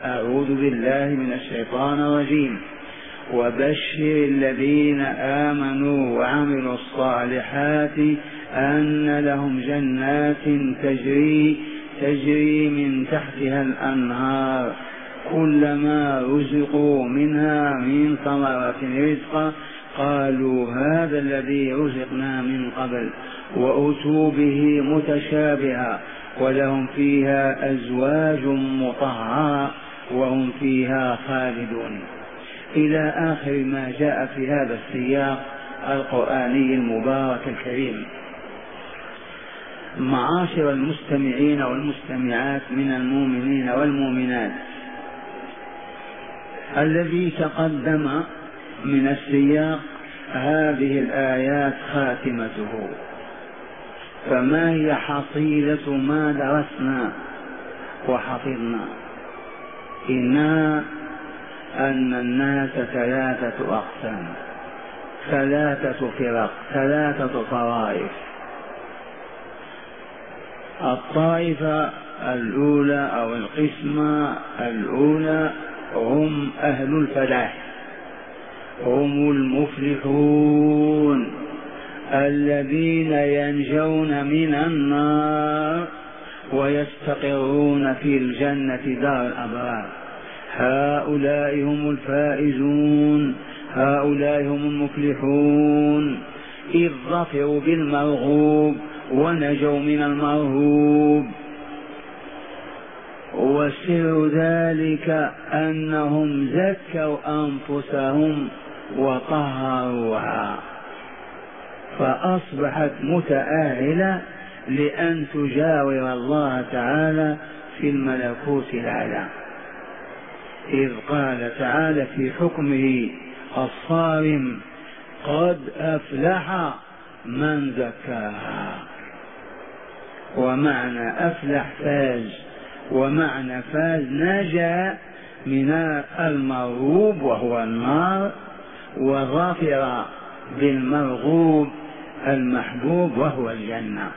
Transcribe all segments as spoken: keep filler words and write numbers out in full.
أعوذ بالله من الشيطان الرجيم. وبشر الذين آمنوا وعملوا الصالحات أن لهم جنات تجري تجري من تحتها الأنهار كلما رزقوا منها من ثمرة رزقا قالوا هذا الذي رزقنا من قبل وأتوا به متشابها ولهم فيها أزواج مطهرة وهم فيها خالدون، إلى آخر ما جاء في هذا السياق القرآني المبارك الكريم. معاشر المستمعين والمستمعات من المؤمنين والمؤمنات، الذي تقدم من السياق هذه الآيات خاتمته، فما هي حصيلة ما درسنا وحفظنا؟ إنها أن الناس ثلاثة أقسام، ثلاثة فرق، ثلاثة طوائف. الطائفة الأولى أو القسمة الأولى هم أهل الفلاح، هم المفلحون الذين ينجون من النار ويستقرون في الجنة دار الأبرار. هؤلاء هم الفائزون، هؤلاء هم المفلحون، إذ ظفروا بالمرغوب ونجوا من المرهوب. وسر ذلك أنهم زكوا أنفسهم وطهروها فأصبحت متأهلة لأن تجاور الله تعالى في الملكوت الأعلى، إذ قال تعالى في حكمه الصارم قد أفلح من زكاها. ومعنى أفلح فاز، ومعنى فاز نجا من المرغوب وهو النار، وظافر بالمرغوب المحبوب وهو الجنة.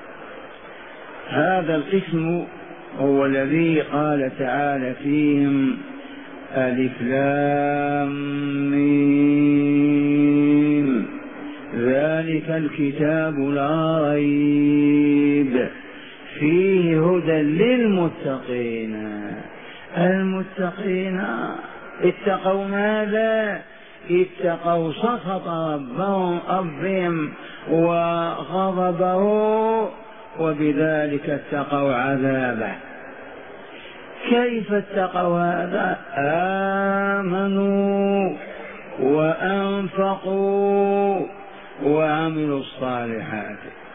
هذا القسم هو الذي قال تعالى فيهم ألف لام ميم ذلك الكتاب لا ريب فيه هدى للمتقين. المتقين اتقوا ماذا؟ اتقوا سخط ربهم ربهم وغضبه، وبذلك اتقوا عذابه. كيف اتقوا هذا؟ آمنوا وأنفقوا وعملوا الصالحات.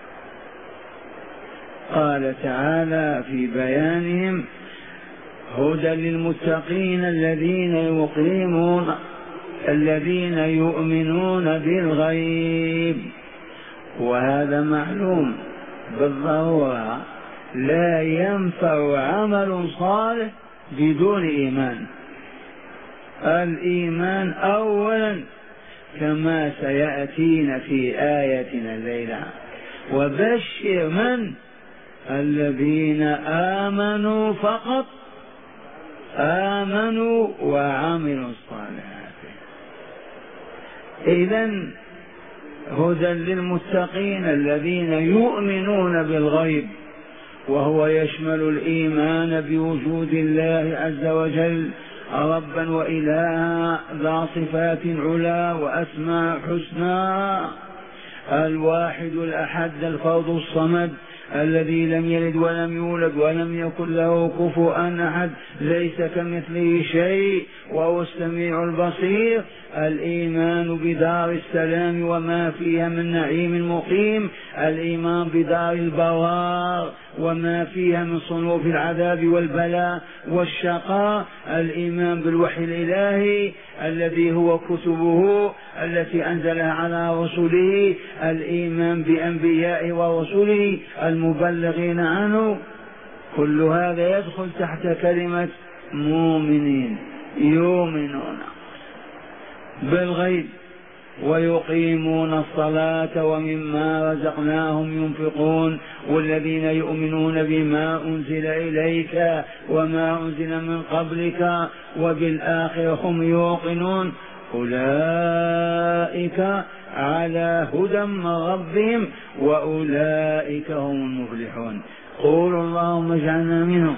قال تعالى في بيانهم هدى للمتقين الذين يقيمون الذين يؤمنون بالغيب. وهذا معلوم بالضرورة، لا ينفع عمل صالح بدون إيمان. الإيمان أولا كما سيأتينا في آياتنا الليلة. وبشر من؟ الذين آمنوا فقط، آمنوا وعملوا الصالحات. إذن هدى للمتقين الذين يؤمنون بالغيب، وهو يشمل الإيمان بوجود الله عز وجل ربا وإلها ذا صفات علا وأسماء حسنى، الواحد الأحد الفرد الصمد الذي لم يلد ولم يولد ولم يكن له كفوا أحد، ليس كمثله شيء وهو السميع البصير. الإيمان بدار السلام وما فيها من نعيم مقيم، الإيمان بدار البوار وما فيها من صنوف العذاب والبلاء والشقاء، الإيمان بالوحي الإلهي الذي هو كتبه التي أنزلها على رسله، الإيمان بأنبيائه ورسله المبلغين عنه. كل هذا يدخل تحت كلمة مؤمنين، يؤمنون بالغيب ويقيمون الصلاة ومما رزقناهم ينفقون والذين يؤمنون بما أنزل إليك وما أنزل من قبلك وبالآخرة هم يوقنون أولئك على هدى من ربهم وأولئك هم المفلحون. قولوا اللهم اجعلنا منهم.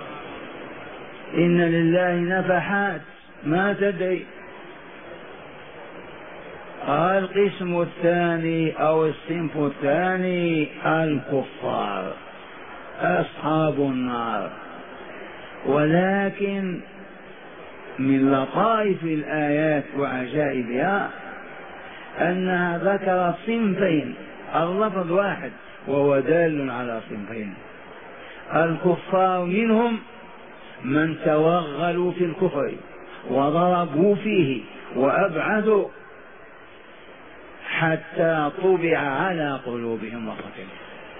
إن لله نفحات ما تدري. القسم الثاني أو الصنف الثاني الكفار أصحاب النار. ولكن من لطائف الآيات وعجائبها أنها ذكرت صنفين، اللفظ واحد وهو دال على صنفين. الكفار منهم من توغلوا في الكفر وضربوا فيه وأبعدوا حتى طبع على قلوبهم وقتلوا،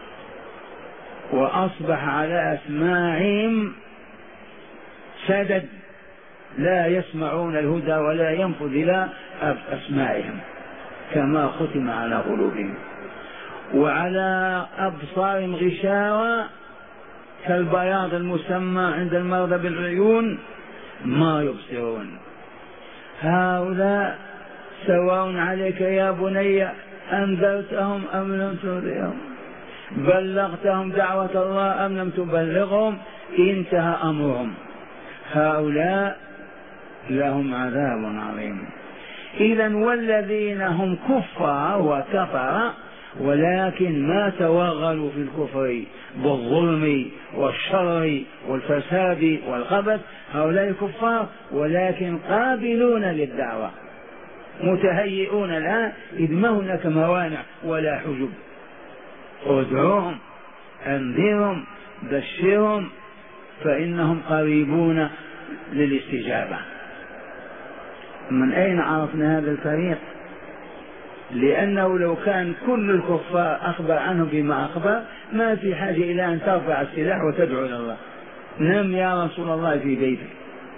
وأصبح على أسماعهم سدد لا يسمعون الهدى ولا ينفذ إلى أسماعهم كما ختم على قلوبهم، وعلى أبصارهم غشاوة كالبياض المسمى عند المرضى بالعيون ما يبصرون. هؤلاء سواء عليك يا بني أنذرتهم أم لم تنذرهم، بلغتهم دعوة الله أم لم تبلغهم، انتهى أمرهم. هؤلاء لهم عذاب عظيم. إذن والذين هم كفار وكفر ولكن ما توغلوا في الكفر بالظلم والشر والفساد والخبث، هؤلاء كفار ولكن قابلون للدعوة متهيئون لها، إذ ما هناك موانع ولا حجب. ادعوهم أنذرهم بشرهم فإنهم قريبون للاستجابة. من أين عرفنا هذا الفريق؟ لأنه لو كان كل الكفار أخبر عنهم بما أخبر ما في حاجة إلى أن ترفع السلاح وتدعو إلى الله. نم يا رسول الله في بيتك.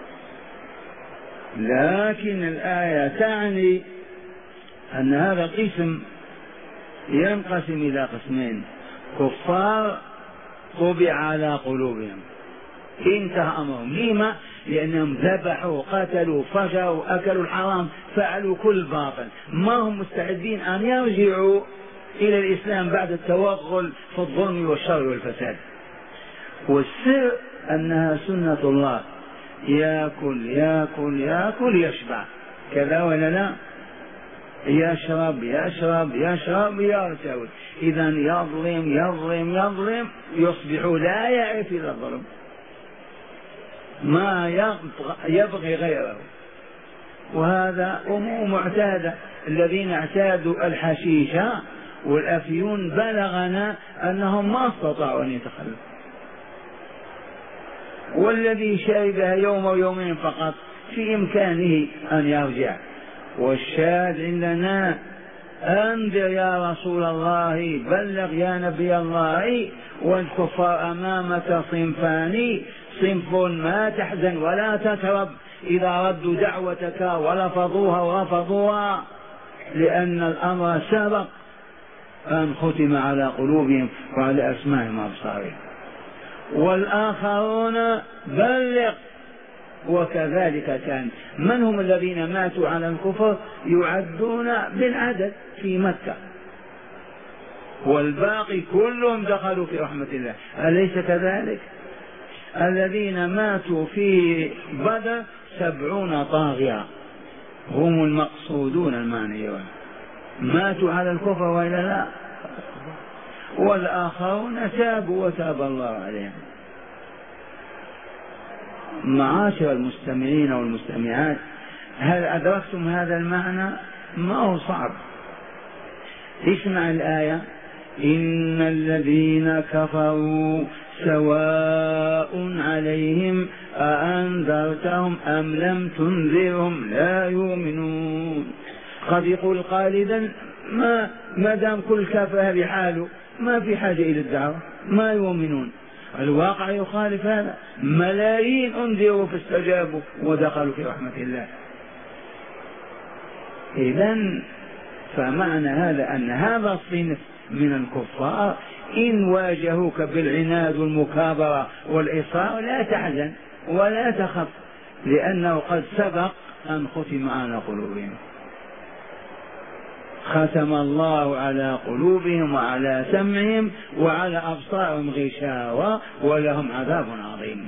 لكن الآية تعني أن هذا القسم ينقسم إلى قسمين: كفار طبع على قلوبهم انتهى أمرهم. لما؟ لأنهم ذبحوا قتلوا فجروا أكلوا الحرام فعلوا كل باطل، ما هم مستعدين أن يرجعوا إلى الإسلام بعد التوغل في الظلم والشر والفساد. والسر أنها سنة الله، يأكل يأكل يأكل يشبع، كذا ولا لا؟ يشرب يشرب يشرب يرتوي. إذا يظلم يظلم يظلم يصبح لا يعرف إلا الظلم، ما يبغي غيره. وهذا أمور معتادة. الذين اعتادوا الحشيشة والأفيون بلغنا أنهم ما استطاعوا أن يتخلوا، والذي شربها يوم ويومين فقط في إمكانه أن يرجع. والشاهد عندنا أنذر يا رسول الله، بلغ يا نبي الله، والكفار أمامك صنفان: صنف ما تحزن ولا تترب إذا ردوا دعوتك ولفظوها ورفضوها، لأن الأمر سبق أن ختم على قلوبهم وعلى أسماعهم وأبصارهم. والآخرون بلغ، وكذلك كان. من هم الذين ماتوا على الكفر؟ يعدون بالعدد في مكة، والباقي كلهم دخلوا في رحمة الله، أليس كذلك؟ الذين ماتوا في بدر سبعون طاغية هم المقصودون المعنيون، ماتوا على الكفر وإلا لا؟ والآخرون تابوا وتاب الله عليهم. معاشر المستمعين والمستمعات، هل أدركتم هذا المعنى؟ ما هو صعب. اسمع الآية: إن الذين كفروا سواء عليهم أأنذرتهم أم لم تنذرهم لا يؤمنون. قد يقول قائلا: ما ما دام كل كافر بحاله ما في حاجة إلى الدعوة، ما يؤمنون. الواقع يخالف هذا، ملايين أنذروا فاستجابوا ودخلوا في رحمة الله. إذن فمعنى هذا أن هذا الصنف من الكفار إن واجهوك بالعناد والمكابرة والإصرار لا تحزن ولا تخف، لأنه قد سبق أن ختم على قلوبهم، ختم الله على قلوبهم وعلى سمعهم وعلى أبصارهم غشاوة ولهم عذاب عظيم.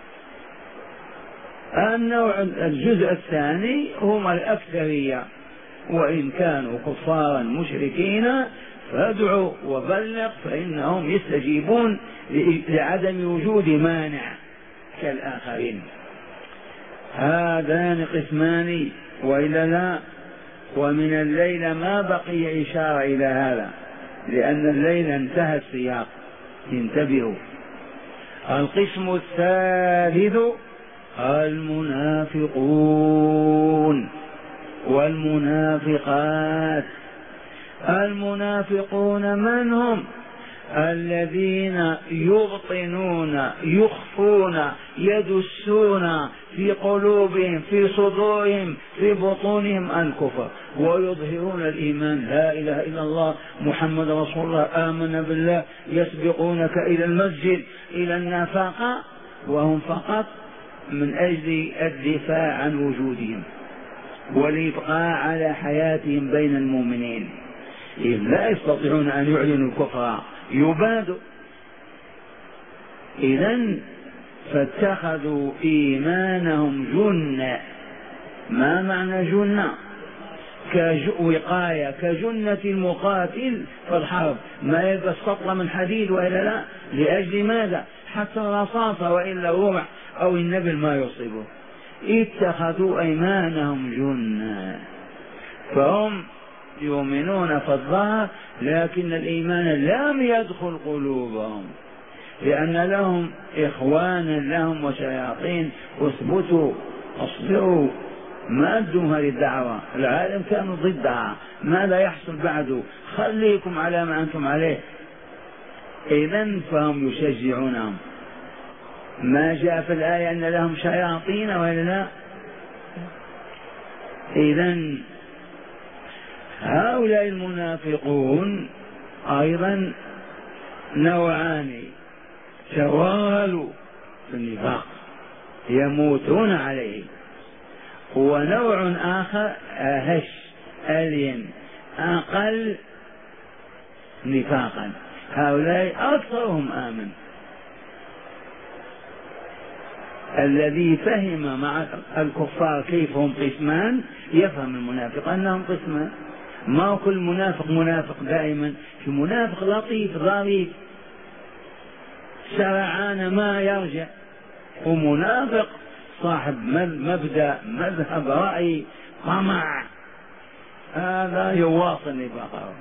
النوع الجزء الثاني هم الأكثرية، وإن كانوا كفارا مشركين فادعوا وبلغ فإنهم يستجيبون لعدم وجود مانع كالآخرين. هذان قسمان وإلا لا. ومن الليل ما بقي إشارة إلى هذا، لأن الليل انتهى السياق، انتبهوا. القسم الثالث المنافقون والمنافقات. المنافقون من هم؟ الذين يبطنون يخفون يدسون في قلوبهم في صدورهم في بطونهم الكفر، ويظهرون الإيمان، لا إله إلا الله محمد رسول الله آمنا بالله، يسبقونك إلى المسجد إلى النفاق، وهم فقط من أجل الدفاع عن وجودهم والإبقاء على حياتهم بين المؤمنين، إذ لا يستطيعون أن يعلنوا الكفر يبادوا. إذن فاتخذوا إيمانهم جنة. ما معنى جنة؟ كوقاية، كجنة المقاتل في الحرب، ما يلبس سطل من حديد وإلا لا، لأجل ماذا؟ حتى الرصاصة وإلا الرمح أو النبل ما يصيبه. اتخذوا أيمانهم جنة، فهم يؤمنون في الظاهر لكن الإيمان لم يدخل قلوبهم، لأن لهم إخوانا لهم وشياطين. اثبتوا اصبروا، ما أدوا هذه الدعوة، العالم كانوا ضدها، ماذا يحصل بعده؟ خليكم على ما أنتم عليه. إذن فهم يشجعونهم. ما جاء في الآية أن لهم شياطين ولا لا؟ إذن هؤلاء المنافقون أيضا نوعان توالوا في النفاق يموتون عليه، ونوع آخر أهش ألين أقل نفاقا، هؤلاء أكثرهم آمن. الذي فهم مع الكفار كيف هم قسمان يفهم المنافق أنهم قسمان. ما كل منافق منافق دائما، في منافق لطيف ظريف سرعان ما يرجع، ومنافق صاحب مبدأ مذهب رأي طمع، هذا يواصل نفاقه.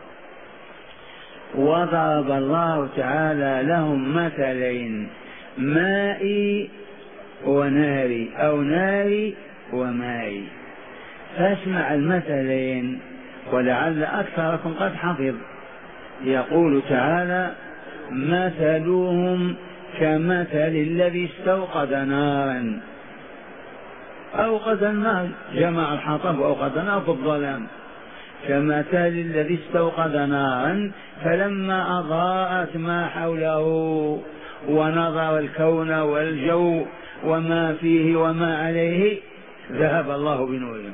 وضرب الله تعالى لهم مثلين، مائي وناري أو ناري ومائي. فاسمع المثلين ولعل أكثركم قد حفظ. يقول تعالى مثلهم كمثل الذي استوقد نارا، أوقد النار، جمع الحطب وأوقد النار في الظلام. كمثل الذي استوقد نارا فلما أضاءت ما حوله ونظر الكون والجو وما فيه وما عليه ذهب الله بنورهم،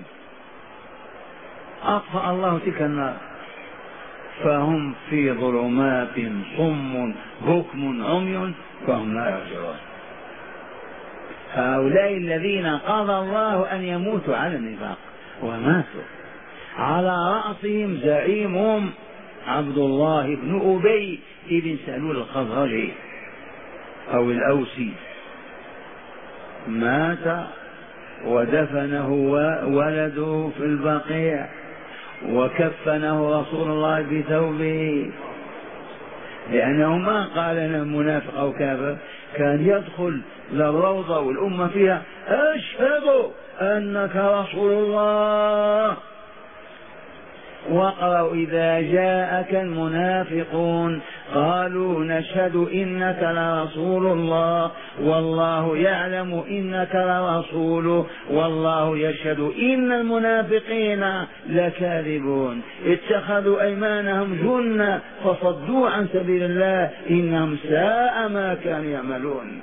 أطفأ الله تلك النار، فهم في ظلمات صم بكم عمي فهم لا يرجعون. هؤلاء الذين قضى الله أن يموتوا على النفاق وماتوا، على رأسهم زعيمهم عبد الله بن أبي بن سلول الخزرجي أو الأوسي، مات ودفنه ولده في البقيع وكفنه رسول الله بثوبه، لأنه ما قال أنا منافق أو كافر، كان يدخل للروضة والأمة فيها أشهد أنك رسول الله، واقرأوا إذا جاءك المنافقون قالوا نشهد إنك لرسول الله والله يعلم إنك لرسوله والله يشهد إن المنافقين لكاذبون اتخذوا أيمانهم جنة فصدوا عن سبيل الله إنهم ساء ما كانوا يعملون.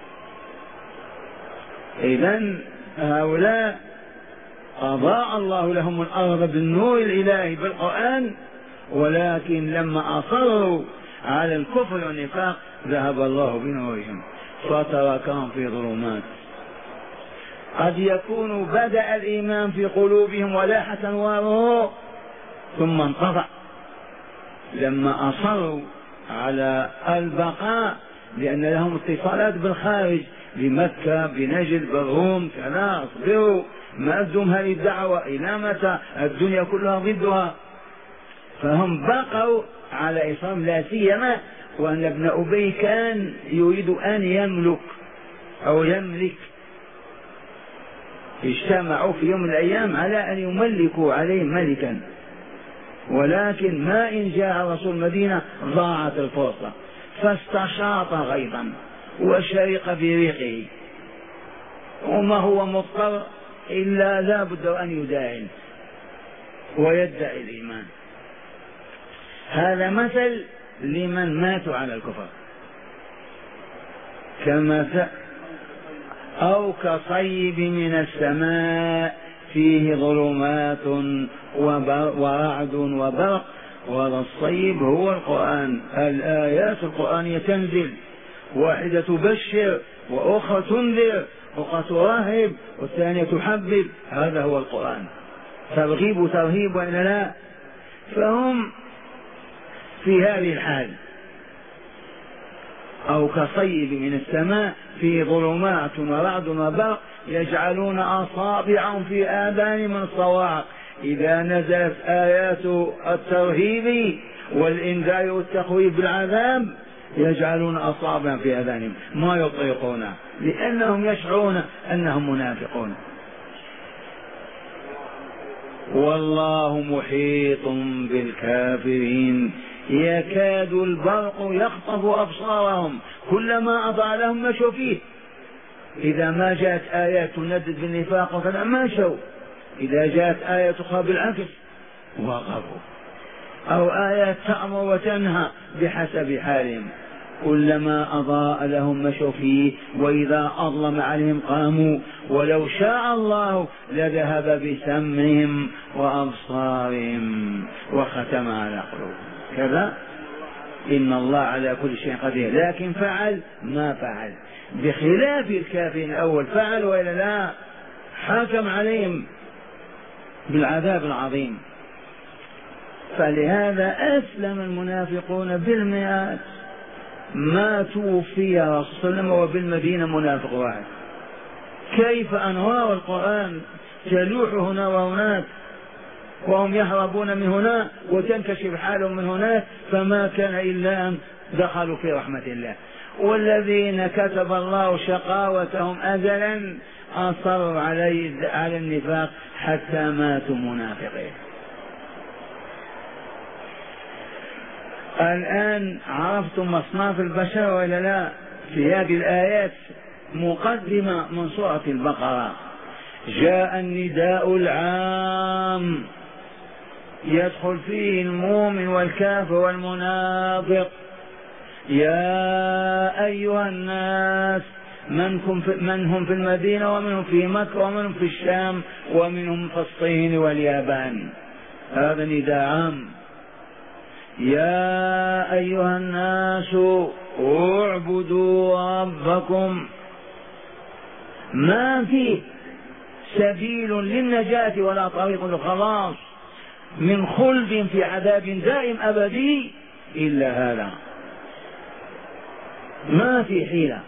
إذن هؤلاء أضاء الله لهم الأرض بالنور الإلهي بالقرآن، ولكن لما أصروا على الكفر والنفاق ذهب الله بنورهم فتركهم في ظلمات. قد يكون بدأ الإيمان في قلوبهم ولاح أنواره ثم انقطع لما أصروا على البقاء، لأن لهم اتصالات بالخارج بمكة بنجد بالروم كذا. اصبروا ما أدهم هذه الدعوة إلى متى؟ الدنيا كلها ضدها. فهم بقوا على إصرارهم، لا سيما وأن ابن أبي كان يريد أن يملك أو يملك. اجتمعوا في يوم من الأيام على أن يملكوا عليه ملكا، ولكن ما إن جاء رسول المدينة ضاعت الفرصة، فاستشاط غيظا وشرق في ريقه، وما هو مضطر إلا لا بد أن يداهن ويدعي الإيمان. هذا مثل لمن ماتوا على الكفر. كما أو كصيب من السماء فيه ظلمات ورعد وبرق. وهذا الصيب هو القرآن، الآيات القرآنية تنزل، واحدة تبشر وأخرى تنذر، أخرى ترهب والثانية تحبب. هذا هو القرآن، ترغيب وترهيب وإلا لا. فهم في هذه الحال. أو كصيب من السماء في ظلمات ورعد وبرق يجعلون أصابعهم في آذانهم من الصواعق إذا نزلت آيات الترهيب والإنذار والتخويف بالعذاب، يجعلون أصابعهم في آذانهم ما يطيقون، لأنهم يشعرون أنهم منافقون. والله محيط بالكافرين يكاد البرق يخطف أبصارهم كلما أضاء لهم مشوا فيه. إذا ما جاءت آيات تندد بالنفاق وكذا مشوا، إذا جاءت آية أخرى بالعكس وقفوا، أو آيات تأمر وتنهى بحسب حالهم. كلما أضاء لهم مشوا فيه، وإذا أظلم عليهم قاموا، ولو شاء الله لذهب بسمعهم وأبصارهم وختم على قلوبهم. كذا إن الله على كل شيء قدير، لكن فعل ما فعل، بخلاف الكافرين الأول فعل وإلا لا، حكم عليهم بالعذاب العظيم. فلهذا أسلم المنافقون بالمئات، ما توفي رسول الله صلى الله عليه وسلم وبالمدينة منافق واحد. كيف أنوار القرآن تلوح هنا وهناك وهم يهربون من هنا وتنكشف حالهم من هناك، فما كان إلا أن دخلوا في رحمة الله. والذين كتب الله شقاوتهم أزلا أصروا عليه على النفاق حتى ماتوا منافقين. الآن عرفتم أصناف البشر ولا لا؟ في هذه الآيات مقدمة من سورة البقرة جاء النداء العام يدخل فيه المؤمن والكافر والمنافق. يا أيها الناس من هم في المدينة ومنهم في مكة ومنهم في الشام ومنهم في الصين واليابان. هذا نداء عام. يا أيها الناس اعبدوا ربكم. ما في سبيل للنجاة ولا طريق للخلاص من خلد في عذاب دائم أبدي إلا هذا، ما في حيلة.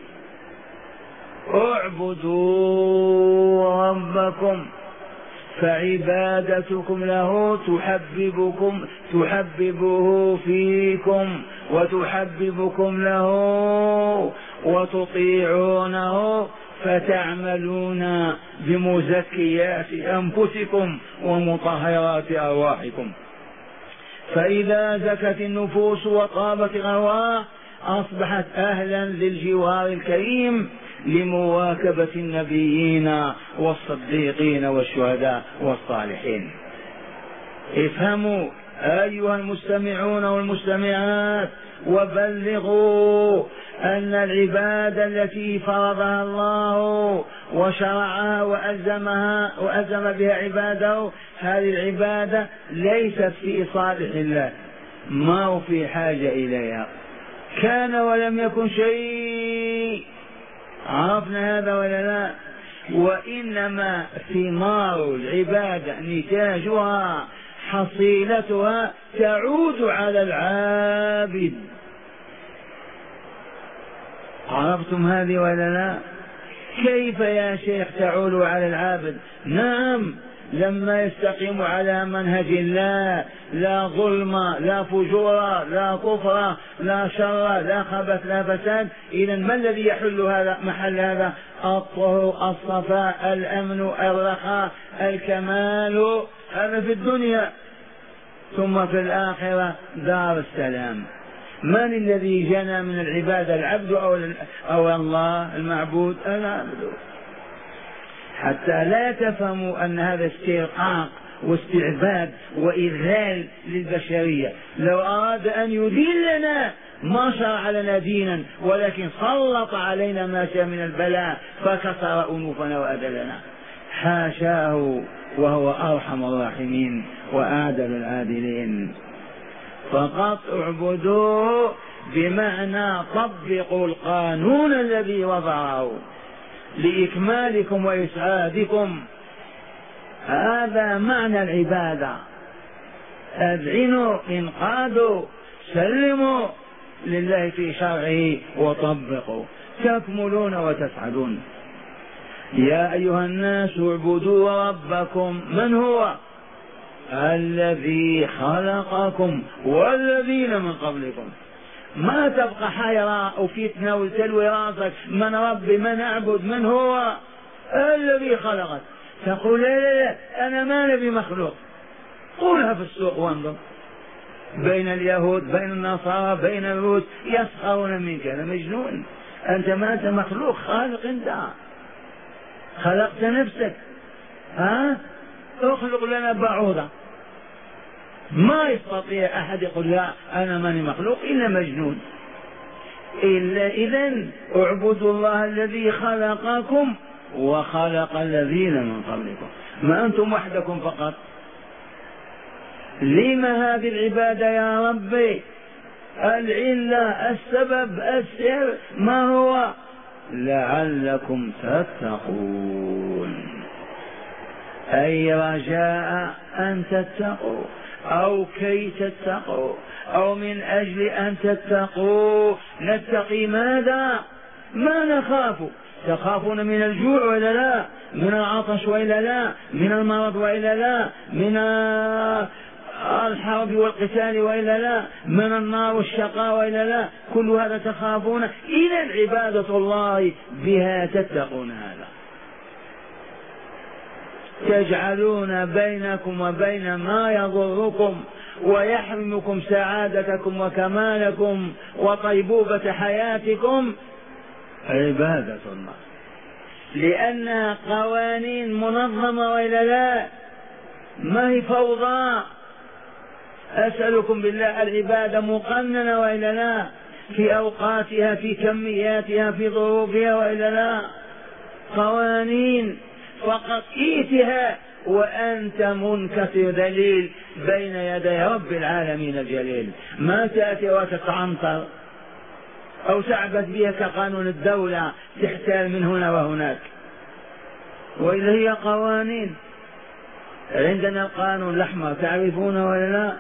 اعبدوا ربكم، فعبادتكم له تحببكم تحببه فيكم وتحببكم له وتطيعونه، فتعملون بمزكيات أنفسكم ومطهرات أرواحكم. فإذا زكت النفوس وطابت الأرواح أصبحت أهلا للجوار الكريم لمواكبة النبيين والصديقين والشهداء والصالحين. افهموا أيها المستمعون والمستمعات وبلغوا أن العبادة التي فرضها الله وشرعها وألزمها وألزم بها عباده، هذه العبادة ليست في صالح الله، ما هو في حاجة إليها، كان ولم يكن شيء. عرفنا هذا ولا لا؟ وإنما ثمار العبادة نتاجها حصيلتها تعود على العابد. عرفتم هذه ولا لا؟ كيف يا شيخ تعود على العابد؟ نعم، لما يستقيم على منهج الله، لا ظلم لا فجور لا كفر لا شر لا خبث لا فساد. إذا ما الذي يحل هذا محل هذا؟ الطهر الصفاء الأمن الرخاء الكمال، هذا في الدنيا. ثم في الآخرة دار السلام. من الذي جنى من العبادة؟ العبد أو, أو الله المعبود؟ العبد. حتى لا تفهموا أن هذا استرقاق واستعباد وإذلال للبشرية. لو أراد أن يذلنا ما شرع لنا دينا، ولكن سلط علينا ما شاء من البلاء فكسر أنوفنا وأذلنا. حاشاه، وهو أرحم الراحمين وأعدل العادلين. فقط اعبدوه بمعنى طبقوا القانون الذي وضعه لإكمالكم وإسعادكم. هذا معنى العبادة. أذعنوا، انقادوا، سلموا لله في شرعه وطبقوا، تكملون وتسعدون. يا أيها الناس اعبدوا ربكم. من هو؟ الذي خلقكم والذين من قبلكم. ما تبقى حيرة أو فتنة وتلوي راسك من ربي من أعبد من هو؟ الذي خلقك. تقول لا لا لا أنا ما نبي مخلوق. قولها في السوق وانظر بين اليهود بين النصارى بين الروس يسخرون منك. أنا مجنون، أنت ما أنت مخلوق، خالق. أنت خلقت نفسك. ها اخلق لنا بعوضة. ما يستطيع أحد يقول لا أنا ماني مخلوق إلا مجنون. إلا إذن اعبدوا الله الذي خلقكم وخلق الذين من قبلكم. ما أنتم وحدكم فقط. لما هذه العبادة يا ربي؟ العلة السبب السر ما هو؟ لعلكم تتقون، أي رجاء أن تتقوا أو كي تتقوا أو من أجل أن تتقوا. نتقي ماذا؟ ما نخاف. تخافون من الجوع وإلا لا؟ من العطش وإلا لا؟ من المرض وإلا لا؟ من الحرب والقتال وإلا لا؟ من النار والشقاء وإلا لا؟ كل هذا تخافون. إذا عبادة الله بها تتقون. هذا تجعلون بينكم وبين ما يضركم ويحرمكم سعادتكم وكمالكم وطيبوبة حياتكم عبادة الله، لأنها قوانين منظمة وإلا لا؟ ما هي فوضى. أسألكم بالله العبادة مقننة وإلا لا؟ في أوقاتها في كمياتها في ظروفها وإلا لا؟ قوانين فقط إيتها وأنت منكسر ذليل بين يدي رب العالمين الجليل. ما تأتي وتتعنطر أو تعبث بها كقانون الدولة تحتال من هنا وهناك، وإذا هي قوانين. عندنا القانون الأحمر تعرفونه ولا لا؟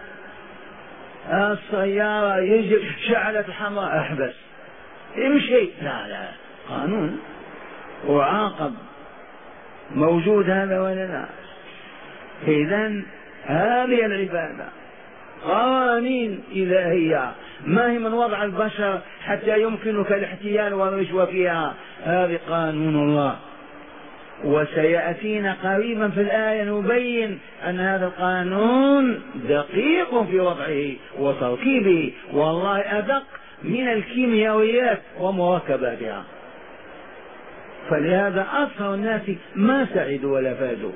السيارة يجب شعلة الحمراء احبس امشي. لا لا قانون وعاقب. موجود هذا ولا لا؟ إذن هذه العبادة قوانين إلهية، ما هي من وضع البشر حتى يمكنك الاحتيال والرشوة فيها. هذه قانون الله. وسيأتينا قريبا في الآية نبين أن هذا القانون دقيق في وضعه وتركيبه، والله أدق من الكيميائيات ومركباتها، فلهذا أكثر الناس ما سعدوا ولا فازوا.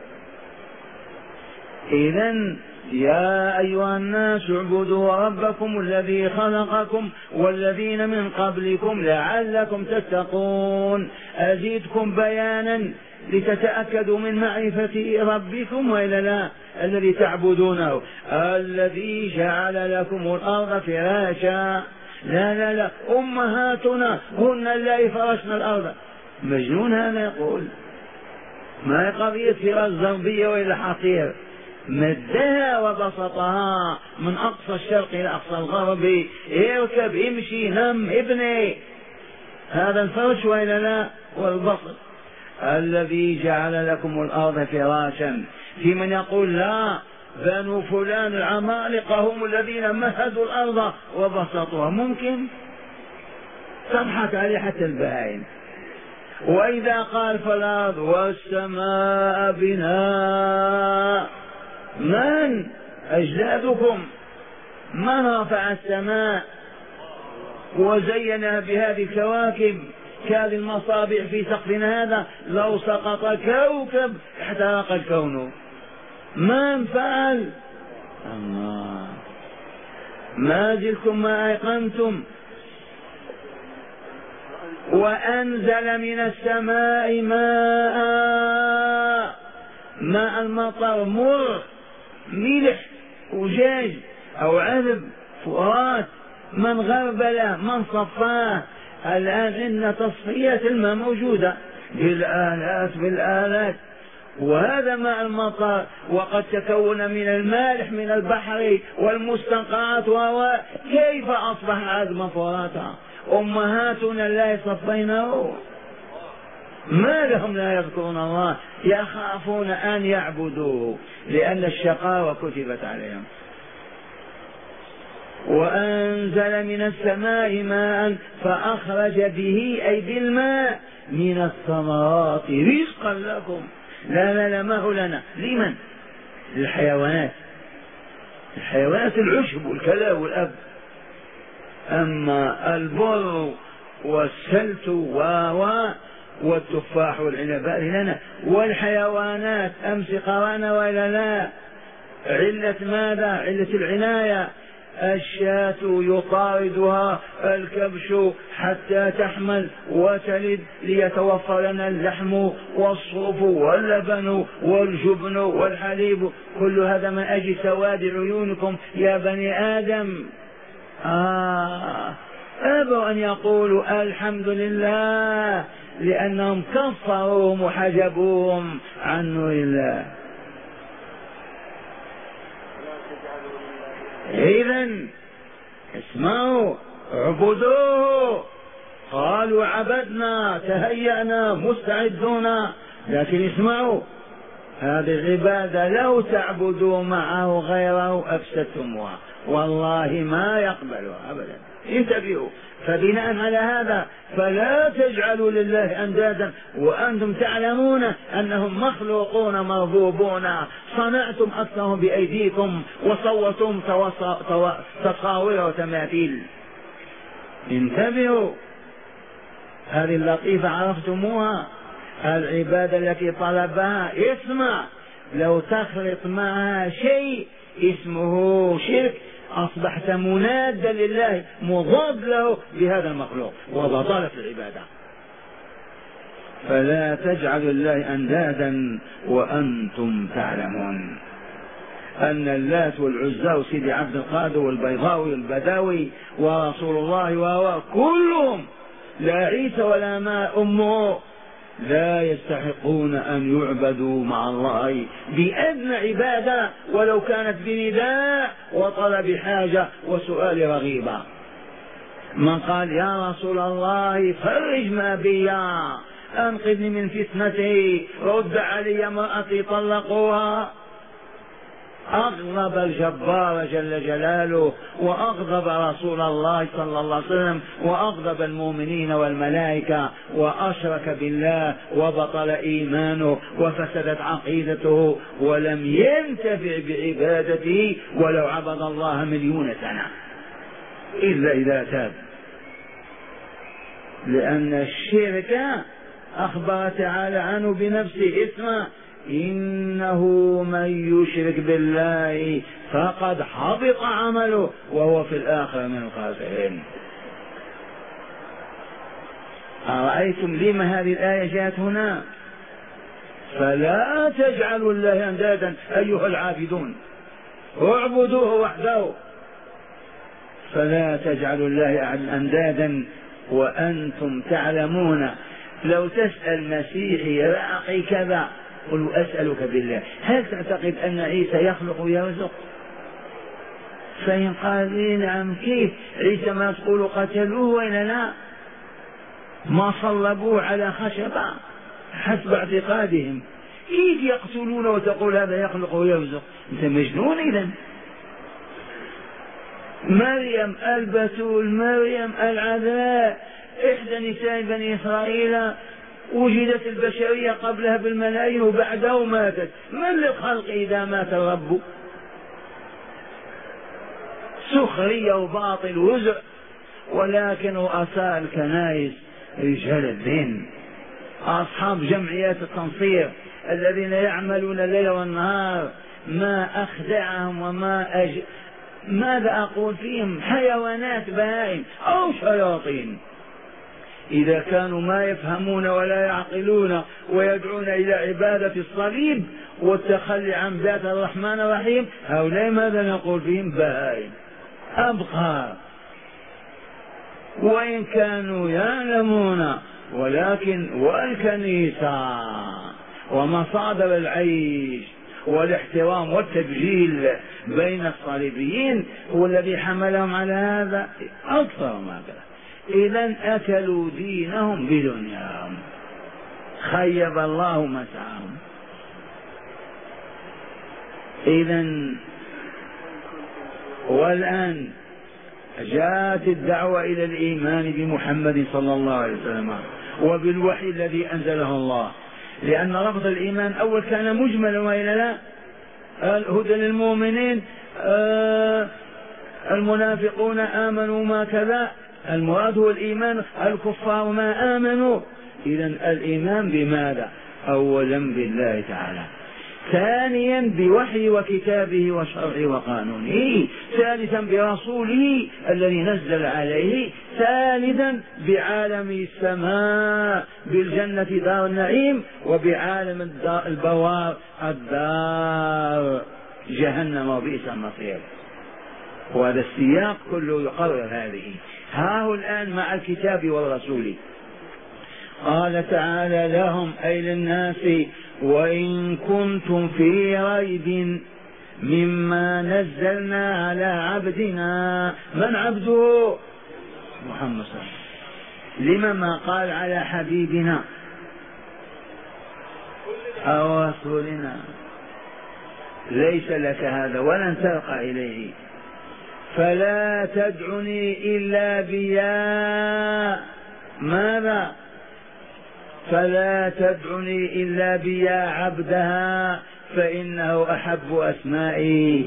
إذن يا أيها الناس اعبدوا ربكم الذي خلقكم والذين من قبلكم لعلكم تتقون. أزيدكم بيانا لتتأكدوا من معرفة ربكم وإلا لا. الذي تعبدونه الذي جعل لكم الأرض فراشا. لا لا لا أمهاتنا هن اللائي فرشنا الأرض. مجنون هذا يقول؟ ما هي قضية فراش زربية وإلا حصير، مدها وبسطها من أقصى الشرق إلى أقصى الغرب. اركب امشي نم ابني، هذا الفرش وإلا لا والبسط. الذي جعل لكم الأرض فراشا. في من يقول لا بنو فلان العمالقة هم الذين مهدوا الأرض وبسطوها. ممكن تضحك عليه حتى البهائم. وإذا قال فالأرض والسماء بناء، من أجدادكم من رفع السماء وزينها بهذه الكواكب كهذه المصابيح في سقفنا هذا؟ لو سقط كوكب احترق الكون. من فعل؟ الله. ما زلتم ما أيقنتم. وأنزل من السماء ماء، ماء المطر مر ملح وجاج أو عذب فرات، من غربله من صفاه. الآن إن تصفية الماء موجودة بالآلات بالآلات. وهذا ماء المطر وقد تكون من المالح من البحر والمستنقعات، وكيف أصبح عذبا فراتا؟ أمهاتنا لا يصفينه. ما لهم لا يذكرون الله؟ يخافون أن يعبدوه لأن الشقاوة كتبت عليهم. وأنزل من السماء ماء فأخرج به أي بالماء من الثمرات رزقا لكم. لا لا لا ما هو لنا، لمن؟ للحيوانات. الحيوانات العشب والكلى والأب. أما البر والسلت والتفاح والعنب لنا. والحيوانات أمس قرانا ولا لا؟ علة ماذا؟ علة العناية. الشاة يطاردها الكبش حتى تحمل وتلد ليتوفر لنا اللحم والصوف واللبن والجبن والحليب. كل هذا من أجل سواد عيونكم يا بني آدم. آه أبوا أن يقولوا الحمد لله لأنهم كفروهم وحجبوهم عن نور الله. إذن اسمعوا اعبدوه. قالوا عبدنا تهيأنا مستعدون، لكن اسمعوا هذه العبادة لو تعبدوا معه غيره أفسدتموها، والله ما يقبلها أبدا. انتبهوا. فبناء على هذا فلا تجعلوا لله أندادا وأنتم تعلمون أنهم مخلوقون مربوبون. صنعتم أكثرهم بأيديكم وصوتم تصاوير وتماثيل. انتبهوا. هذه اللطيفة عرفتموها، العبادة التي طلبها. اسمع، لو تخلط معها شيء اسمه شرك أصبحت منادا لله مضاد له بهذا المخلوق وبطلت العبادة. فلا تجعلوا الله أندادا وأنتم تعلمون أن اللات والعزى وسيدي عبد القادر والبيضاوي والبداوي ورسول الله وهو كلهم لا عيسى ولا ما أمه لا يستحقون أن يعبدوا مع الله بأدنى عبادة ولو كانت بنداء وطلب حاجة وسؤال رغيبة. من قال يا رسول الله فرج ما بي، أنقذني من فتنتي، رد علي امرأتي طلقوها، أغضب الجبار جل جلاله، وأغضب رسول الله صلى الله عليه وسلم، وأغضب المؤمنين والملائكة، وأشرك بالله وبطل إيمانه وفسدت عقيدته، ولم ينتفع بعبادته ولو عبد الله مليون سنة إلا إذا تاب. لأن الشرك أخبر تعالى عنه بنفسه اسمه: إنه من يشرك بالله فقد حبط عمله وهو في الآخرة من الخاسرين. أرأيتم لما هذه الآية جاءت هنا؟ فلا تجعلوا الله أندادا أيها العابدون، اعبدوه وحده. فلا تجعلوا الله أندادا وأنتم تعلمون. لو تسأل مسيحي راقي كذا قل أسألك بالله، هل تعتقد أن عيسى يخلق ويرزق؟ فإن قال لي نعم، كيف عيسى ما تقول قتلوه وإلا لا؟ ما صلبوه على خشبة حسب اعتقادهم، كيف يقتلون وتقول هذا يخلق ويرزق؟ أنت مجنون إذن. مريم البتول، مريم العذراء، إحدى نساء بني إسرائيل، وجدت البشرية قبلها بالملايين وبعده ماتت. من للخلق إذا مات الرب؟ سخرية وباطل وزع. ولكن رؤساء الكنائس رجال الدين، أصحاب جمعيات التنصير الذين يعملون الليل والنهار، ما أخدعهم وما أج... ماذا أقول فيهم؟ حيوانات، بهائم أو شياطين. إذا كانوا ما يفهمون ولا يعقلون ويدعون إلى عبادة الصليب والتخلي عن ذات الرحمن الرحيم، هؤلاء ماذا نقول فيهم؟ بهائم أبقى. وإن كانوا يعلمون، ولكن والكنيسة ومصادر العيش والاحترام والتبجيل بين الصليبيين هو الذي حملهم على هذا أكثر ما كان. إذن أكلوا دينهم بدنياهم، خيب الله مسعهم. إذن والآن جاءت الدعوة إلى الإيمان بمحمد صلى الله عليه وسلم وبالوحي الذي أنزله الله، لأن لفظ الإيمان أول كان مجملا وإلا لا؟ الهدى للمؤمنين، آه المنافقون آمنوا ما كذا، المراد هو الإيمان، الكفار ما آمنوا. إذن الإيمان بماذا؟ أولا بالله تعالى، ثانيا بوحي وكتابه وشرعه وقانونه، ثالثا برسوله الذي نزل عليه، ثالثا بعالم السماء بالجنة دار النعيم، وبعالم البوار الدار جهنم وبئس المصير. وهذا السياق كله يقرر هذه. ها هو الآن مع الكتاب والرسول. قال تعالى لهم أي للناس: وإن كنتم في ريب مما نزلنا على عبدنا. من عبده؟ محمد صلى الله عليه وسلم. لما ما قال على حبيبنا أو رسولنا؟ ليس لك هذا ولن ترقى إليه. فلا تدعني إلا بيا ماذا؟ فلا تدعني إلا بيا عبدها فإنه أحب أسمائي.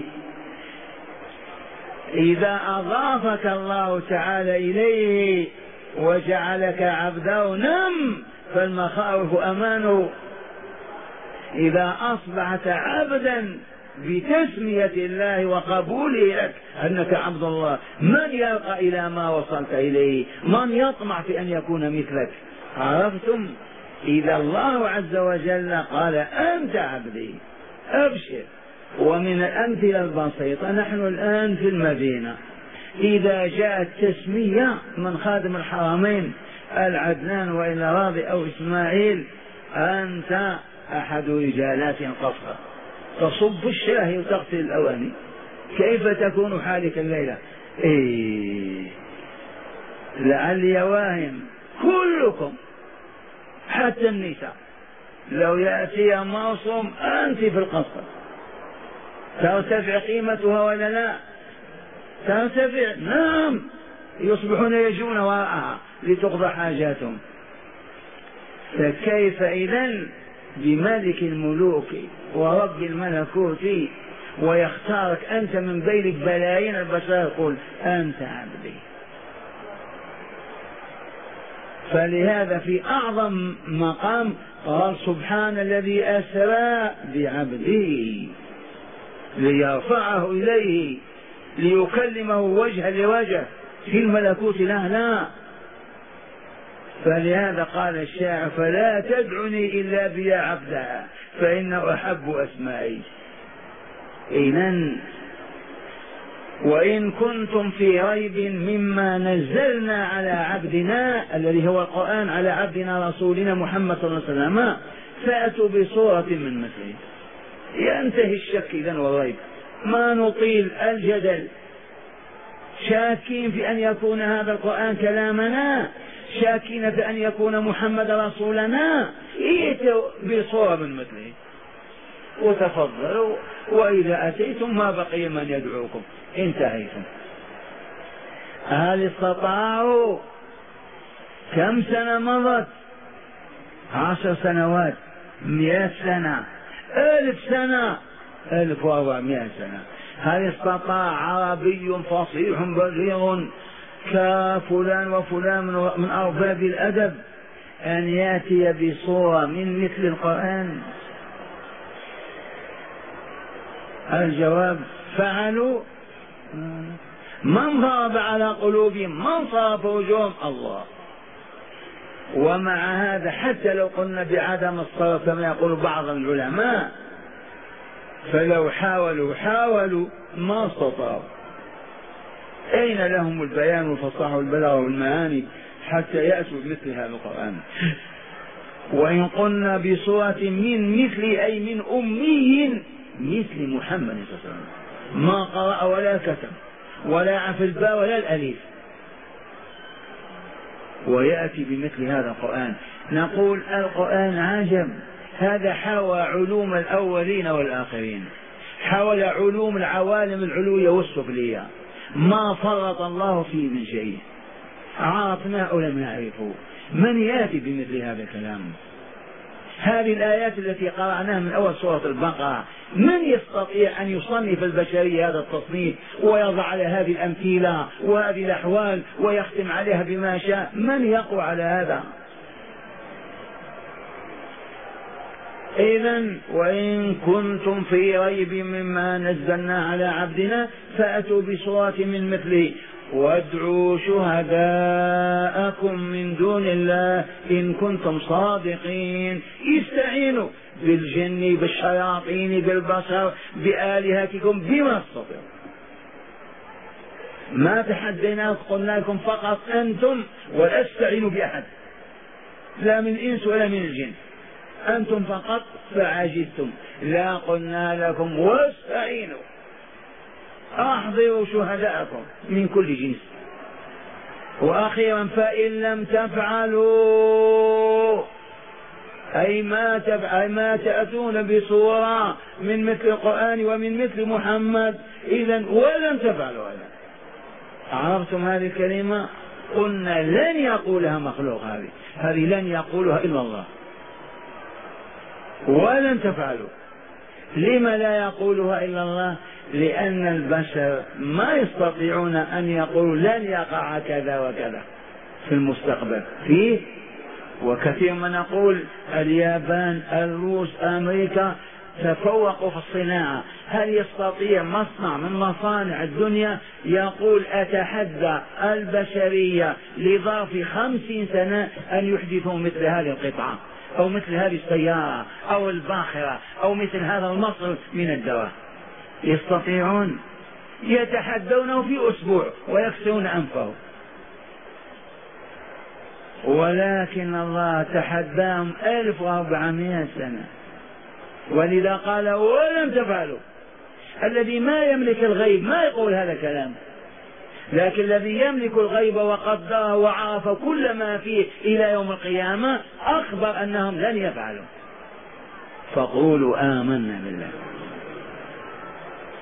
إذا أضافك الله تعالى إليه وجعلك عبده نم فالمخاوف أمانه. إذا أصبحت عبدا بتسمية الله وقبوله لك أنك عبد الله، من يرقى إلى ما وصلت إليه؟ من يطمع في أن يكون مثلك؟ عرفتم؟ إذا الله عز وجل قال أنت عبدي أبشر. ومن الأمثلة البسيطة نحن الآن في المدينة، إذا جاءت تسمية من خادم الحرمين العدنان وإلا راضي أو إسماعيل، أنت أحد رجالات قصر تصب الشاهي وتغسل الأواني، كيف تكون حالك الليلة؟ إيه لعلي واهم كلكم حتى النساء لو يأتي موسم أنت في القصر ترتفع قيمتها ولا لا؟ ترتفع، نعم، يصبحون يجون وراءها لتقضى حاجاتهم. فكيف إذن بملك الملوك ورب الملكوت ويختارك أنت من بين بلايين البشر يقول أنت عبدي؟ فلهذا في أعظم مقام قال سبحان الذي أسرى بعبده ليرفعه إليه ليكلمه وجها لوجه في الملكوت، لا لا. فلهذا قال الشاعر فلا تدعني إلا بيا عبدها فإنه أحب أسمائي. إذن وإن كنتم في ريب مما نزلنا على عبدنا الذي هو القرآن على عبدنا رسولنا محمد صلى الله عليه وسلم فأتوا بصورة من مثله. ينتهي الشك إذن والريب، ما نطيل الجدل، شاكين في أن يكون هذا القرآن كلامنا، شاكين في أن يكون محمد رسولنا، ائتوا بصورة من مثله وتفضلوا، وإذا أتيتم ما بقي من يدعوكم، انتهيتم. هل استطاعوا؟ كم سنة مضت؟ عشر سنوات، مئة سنة، ألف سنة، ألف وأربعمائة سنة. هل استطاع عربي فصيح بليغ كفلان وفلان من أرباب الأدب أن يأتي بصورة من مثل القرآن؟ الجواب فعلوا. من ضرب على قلوبهم؟ من صرف وجوههم؟ الله. ومع هذا حتى لو قلنا بعدم الصرف كما يقول بعض العلماء، فلو حاولوا حاولوا ما استطاعوا. أين لهم البيان والفصاحة والبلاغة والمعاني حتى يأتوا بمثل هذا القرآن؟ وإن قلنا بصورة من مثل أي من أمي مثل محمد صلى الله عليه وسلم، ما قرأ ولا كتب ولا عف الباء ولا الأليف، ويأتي بمثل هذا القرآن، نقول القرآن عجب. هذا حوى علوم الأولين والآخرين، حول علوم العوالم العلوية والسفلية، ما فرط الله فيه من شيء، عرفناه لم نعرفه. من يأتي بمثل هذا الكلام؟ هذه الآيات التي قرأناها من أول سورة البقرة، من يستطيع أن يصنف البشرية هذا التصنيف ويضع على هذه الأمثلة وهذه الأحوال ويختم عليها بما شاء؟ من يقوى على هذا؟ إذن وإن كنتم في ريب مما نزلنا على عبدنا فأتوا بصورة من مثله وادعوا شهداءكم من دون الله إن كنتم صادقين. استعينوا بالجن بالشياطين بالبشر بآلهتكم بما استطيعوا. ما تحديناكم، قلنا لكم فقط أنتم ولا استعينوا بأحد، لا من الإنس ولا من الجن، أنتم فقط فعجزتم. لا قلنا لكم واستعينوا، أحضروا شهداءكم من كل جنس. وأخيرا فإن لم تفعلوا أي ما, أي ما تأتون بصورة من مثل القرآن ومن مثل محمد، إذن ولن تفعلوا هذا. عرفتم هذه الكلمة؟ قلنا لن يقولها مخلوق، هذه هذه لن يقولها إلا الله. ولن تفعلوا. لما لا يقولها إلا الله؟ لأن البشر ما يستطيعون أن يقولوا لن يقع كذا وكذا في المستقبل فيه. وكثير ما نقول اليابان الروس أمريكا تفوقوا في الصناعة، هل يستطيع مصنع من مصانع الدنيا يقول أتحدى البشرية لظرف خمسين سنة أن يحدثوا مثل هذه القطعة أو مثل هذه السيارة أو الباخرة أو مثل هذا المصر من الدواء؟ يستطيعون؟ يتحدونه في أسبوع ويكسرون أنفه. ولكن الله تحداهم ألف وأربعمائة سنة، ولذا قال ولن تفعلوا. الذي ما يملك الغيب ما يقول هذا الكلام، لكن الذي يملك الغيب وقدره وعرف كل ما فيه إلى يوم القيامة أخبر أنهم لن يفعلوا. فقولوا آمنا بالله.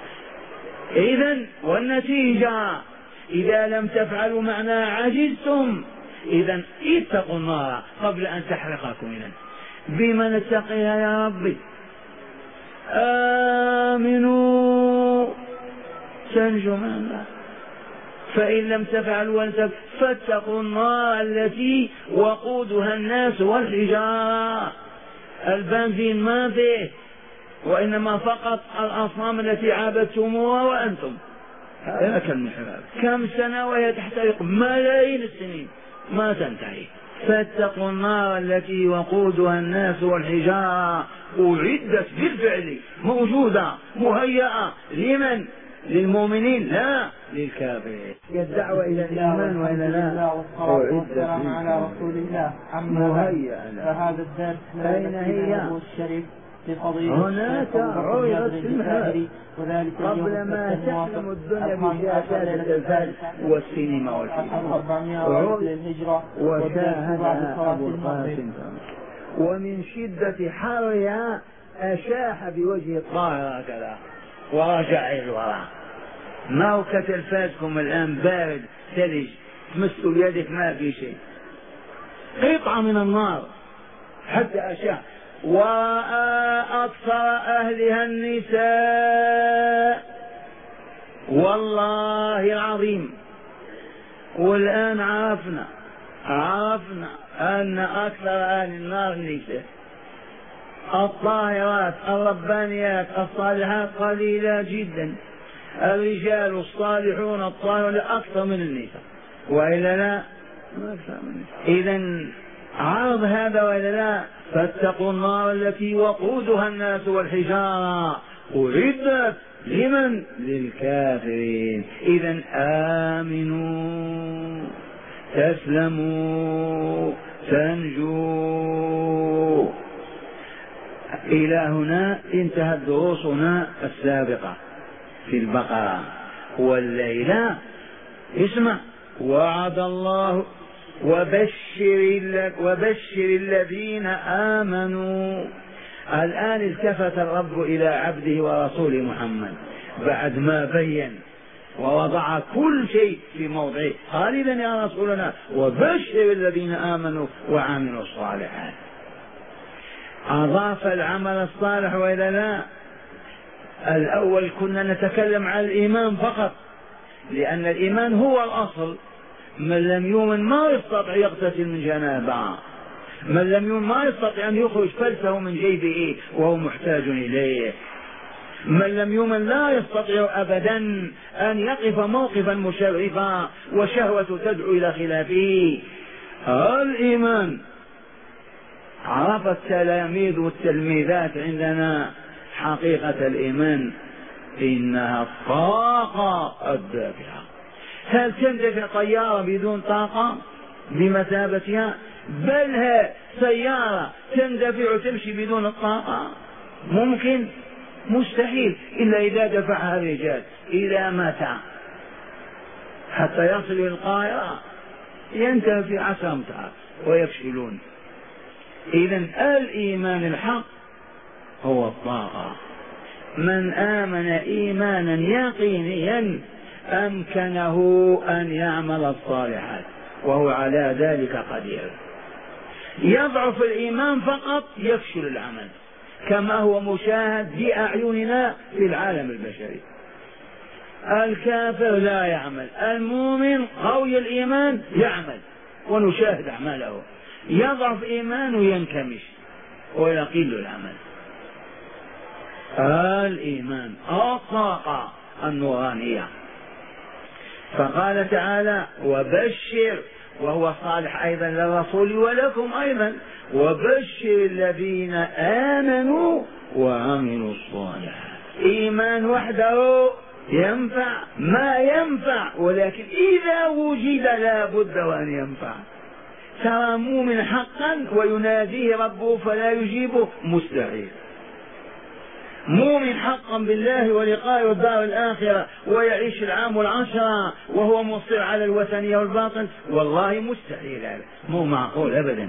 إذن والنتيجة إذا لم تفعلوا معنا عجزتم، إذن اتقوا النار قبل أن تحرقكم. إذن بما نتقيها يا ربي؟ آمنوا تنجوا من النار، فإن لم تفعلوا فاتقوا النار التي وقودها الناس والحجارة. البنزين ما فيه، وإنما فقط الأصنام التي عابدتموها وأنتم. هذا كالمحراب، كم سنة وهي تحترق، ملايين السنين ما تنتهي. فاتقوا النار التي وقودها الناس والحجارة، أعدت بالفعل، موجودة مهيئة لمن؟ للمؤمنين لا للكافرين. الدعوة إلى الإيمان وإلى لا. والسلام على رسول الله. أما فهذا الدرس لا ينهي الشريف هناك عرضت في المهاد قبل ما تحلم الدنيا بشاشات التلفاز والسينما والفيلم، وشاهدها أبو القاسم، ومن شدة حرها أشاح بوجه الطاهر هكذا ورجع إلى الوراء. ما هو كتلفازكم الآن بارد ثلج، تمسوا بيدك ما في شيء، قطعة من النار حتى أشاح. وأكثر أهلها النساء والله العظيم. والآن عرفنا عرفنا أن أكثر أهل النار النساء الطاهرات الربانيات الصالحات قليلة جدا. الرجال الصالحون الطاهرون أكثر من النساء، وإلا لا أكثر من النساء. إذن عرض هذا وإلا لا. فاتقوا النار التي وقودها الناس والحجارة، أعدت لمن؟ للكافرين. إذن آمنوا تسلموا تنجوا. إلى هنا انتهت دروسنا السابقة في البقرة. والليلة اسمع، وعد الله وبشر, وبشر الذين آمنوا. الآن التفت الرب إلى عبده ورسوله محمد بعد ما بين ووضع كل شيء في موضعه. قال إذن يا رسولنا وبشر الذين آمنوا وعملوا الصالحات. أضاف العمل الصالح وإلا لا. الأول كنا نتكلم عن الإيمان فقط، لأن الإيمان هو الأصل. من لم يؤمن ما يستطيع يغتسل من جنابه، من لم يؤمن ما يستطيع أن يخرج فلسه من جيبه وهو محتاج إليه، من لم يؤمن لا يستطيع أبدا أن يقف موقفا مشرفا وشهوة تدعو إلى خلافه. الإيمان عرف التلاميذ والتلميذات عندنا حقيقة الإيمان، إنها الطاقة الدافعة. هل تندفع طيارة بدون طاقة بمثابتها؟ بل هي سيارة تندفع وتمشي بدون الطاقة؟ ممكن؟ مستحيل، إلا إذا دفعها الرجال. إلى متى؟ حتى يصل إلى القاهرة ينتهي في عشر أمتار ويفشلون. إذن الإيمان الحق هو الطاقة. من آمن إيمانا يقينيا أمكنه أن يعمل الصالحات وهو على ذلك قدير. يضعف الإيمان فقط يفشل العمل، كما هو مشاهد بأعيننا في العالم البشري. الكافر لا يعمل، المؤمن قوي الإيمان يعمل ونشاهد أعماله. يضعف إيمانه ينكمش ويقل العمل. الإيمان الطاقة النورانية. فقال تعالى وبشر، وهو صالح أيضا للرسول ولكم أيضا، وبشر الذين آمنوا وعملوا الصالحات. إيمان وحده ينفع؟ ما ينفع، ولكن إذا وجد لا بد وأن ينفع. ترى مؤمن حقا ويناديه ربه فلا يجيبه، مستحيل. مؤمن حقا بالله ولقائه والدار الآخرة ويعيش العام والعشرة وهو مصر على الوثنية والباطل، والله مستحيل، هذا مو معقول أبدا.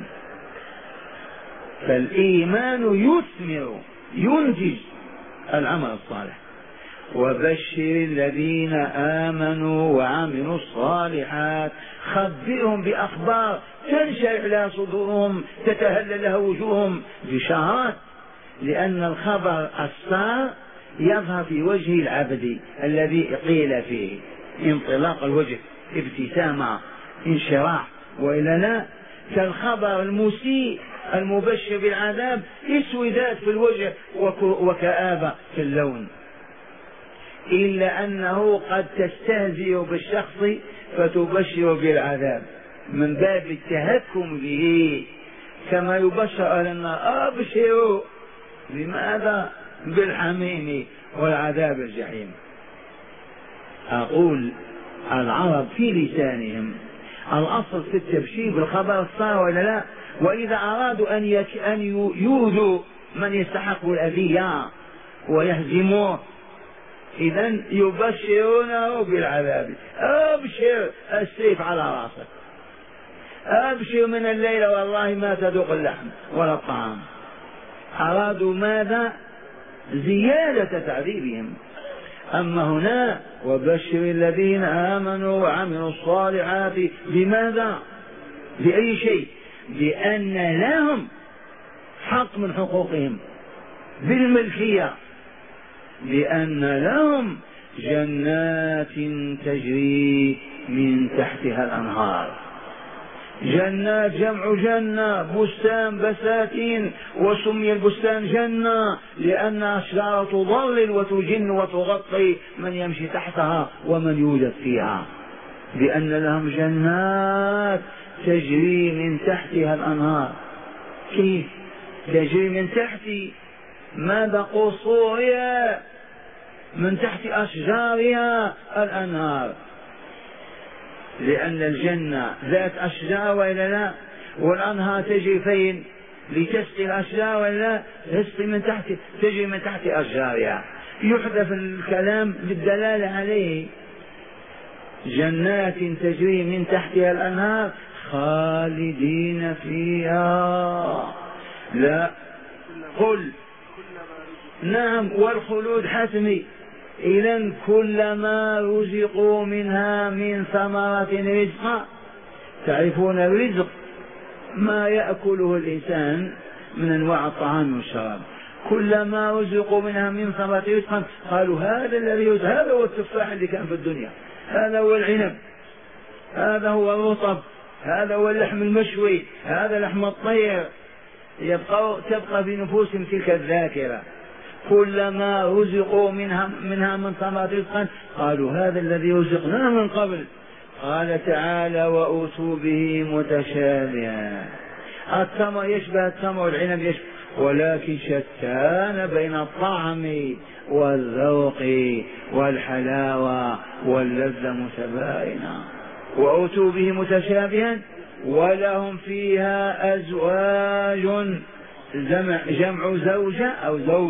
فالإيمان يثمر ينتج العمل الصالح. وبشر الذين آمنوا وعملوا الصالحات، خبرهم بأخبار تنشرح لها صدورهم، تتهلل لها وجوههم بشارات، لأن الخبر السار يظهر في وجه العبد الذي قيل فيه انطلاق الوجه، ابتسامة، انشراح، وإلا لا كالخبر المسيء المبشر بالعذاب اسودات في الوجه وكآبة في اللون، إلا أنه قد تستهزئ بالشخص فتبشر بالعذاب من باب التهكم به، كما يبشر أهل النار أبشروا لماذا؟ بالحميم والعذاب الجحيم. أقول العرب في لسانهم الأصل في التبشير بالخبر الصار ولا لا، وإذا أرادوا أن, يك... أن يؤذوا من يستحق الأذية ويهزموه إذن يبشرونه بالعذاب، أبشر السيف على رأسك، أبشر من الليلة والله ما تذوق اللحم ولا الطعام. أرادوا ماذا؟ زيادة تعذيبهم. أما هنا وبشر الذين آمنوا وعملوا الصالحات بماذا؟ بأي شيء؟ بأن لهم حق من حقوقهم بالملكية، بأن لهم جنات تجري من تحتها الأنهار. جنات جمع جنة، بستان بساتين، وسمي البستان جنة لأن أشجار تضلل وتجن وتغطي من يمشي تحتها ومن يوجد فيها، بأن لهم جنات تجري من تحتها الأنهار. كيف تجري من تحت؟ ماذا؟ قصورها، من تحت أشجارها الأنهار، لأن الجنة ذات أشجار وإلا لا، والأنهار تجري فين؟ لتسقي الأشجار وإلا لا، تسقي من تحت، تجري من تحت أشجارها. يحذف الكلام بالدلالة عليه. جنات تجري من تحتها الأنهار خالدين فيها. لا قل نعم، والخلود حتمي. إذن كلما رزقوا منها من ثمرة رزقا، تعرفون الرزق ما يأكله الإنسان من أنواع الطعام والشراب، كلما رزقوا منها من ثمرة رزقا قالوا هذا الذي يرزق، هذا هو التفاح اللي كان في الدنيا، هذا هو العنب، هذا هو الرطب، هذا هو اللحم المشوي، هذا لحم الطير. يبقى تبقى في نفوسهم تلك الذاكرة، كلما رزقوا منها منها من ثمرة رزقا قالوا هذا الذي رزقنا من قبل. قال تعالى وأوتوا به متشابها. التمر يشبه التمر والعنب يشبه، ولكن شتان بين الطعم والذوق والحلاوة واللذة متباينة. وأوتوا به متشابها ولهم فيها أزواج، جمع زوجة أو زوج،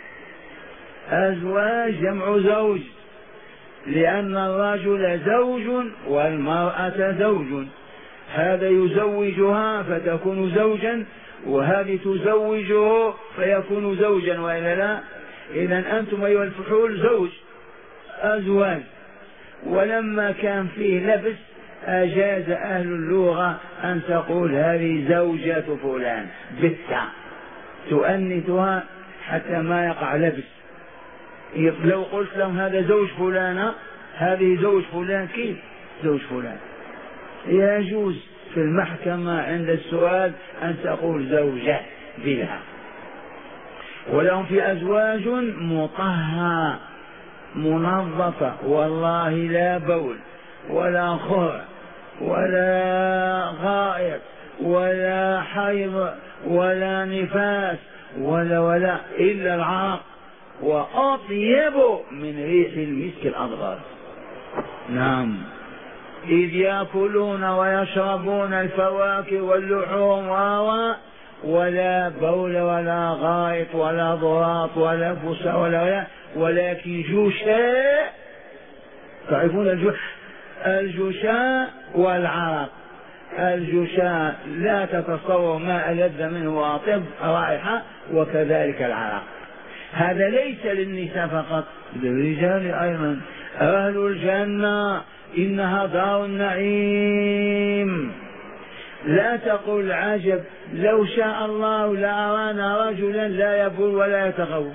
أزواج جمع زوج، لأن الرجل زوج والمرأة زوج، هذا يزوجها فتكون زوجا، وهذه تزوجه فيكون زوجا وإلا لا. إذن أنتم أيها الفحول زوج، أزواج. ولما كان فيه لبس أجاز أهل اللغة أن تقول هذه زوجة فلان بالتاء، تؤنثها حتى ما يقع لبس. لو قلت لهم هذا زوج فلانة، هذه زوج فلان، كيف زوج فلان؟ يجوز في المحكمة عند السؤال أن تقول زوجة بلا. ولهم في أزواج مطهرة منظفة، والله لا بول ولا خرع ولا غائط ولا حيض ولا نفاس ولا ولا إلا العرق، وأطيب من ريح المسك الأضغر. نعم، إذ يأكلون ويشربون الفواكه واللحوم ولا بول ولا غائط ولا ضراط ولا فسا ولا ولا ولكن جوشاء. تعرفون الجوش؟ الجوشاء والعرق. الجوشاء لا تتصور ما ألذ منه وأطيب رائحة، وكذلك العرق. هذا ليس للنساء فقط، للرجال أيضا. أهل الجنة إنها دار النعيم. لا تقل عجب لو شاء الله لأرانا رجلا لا يبول ولا يتغوط.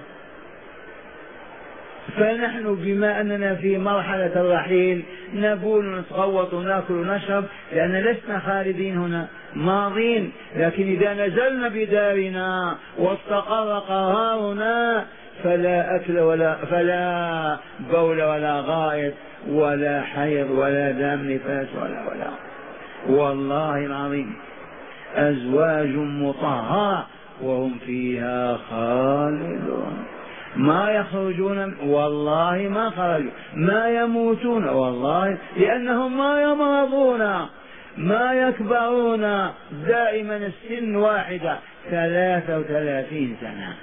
فنحن بما أننا في مرحلة الرحيل نبول ونتغوط ونأكل ونشرب، لأن لسنا خالدين هنا ماضين. لكن إذا نزلنا بدارنا واستقر قرارنا فلا أكل ولا فلا بول ولا غائط ولا حيض ولا دم نفاس ولا ولا والله العظيم أزواج مطهرة وهم فيها خالدون. ما يخرجون والله ما خرجوا، ما يموتون والله، لأنهم ما يمرضون ما يكبرون، دائما السن واحدة ثلاثة وثلاثين سنة.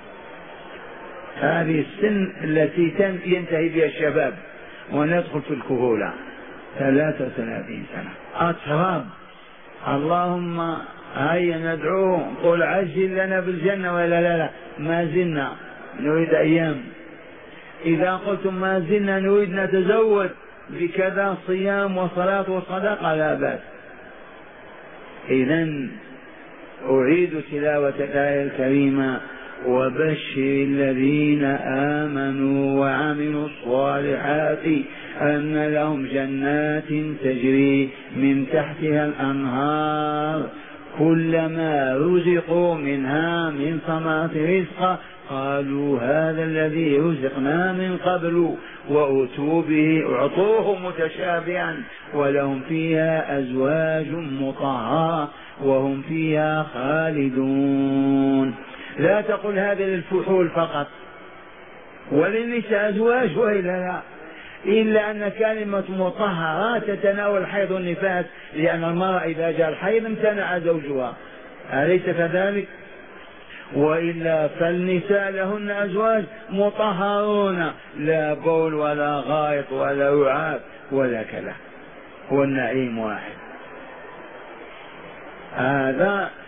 هذه السن التي ينتهي بها الشباب وندخل في الكهولة، ثلاثة وثلاثين سنة أتراب. اللهم هيا ندعوه قل عجل لنا بالجنة ولا لا لا ما زلنا نريد أيام. إذا قلتم ما زلنا نريد نتزود بكذا صيام وصلاة وصدقة لا بأس. إذن أعيد تلاوة الآية الكريمة: وبشر الذين آمنوا وعملوا الصالحات أن لهم جنات تجري من تحتها الأنهار كلما رزقوا منها من ثمرات رزقا قالوا هذا الذي رزقنا من قبل وأتوا به أعطوه متشابها ولهم فيها أزواج مطهرة وهم فيها خالدون. لا تقل هذا للفحول فقط وللنساء أزواج وإلا لا، إلا أن كلمة مطهرة تتناول الحيض والنفاس، لأن المرأة إذا جاء الحيض امتنع زوجها، أليس كذلك؟ وإلا فالنساء لهن أزواج مطهرون لا بول ولا غائط ولا وعاء ولا كلام، والنعيم واحد. هذا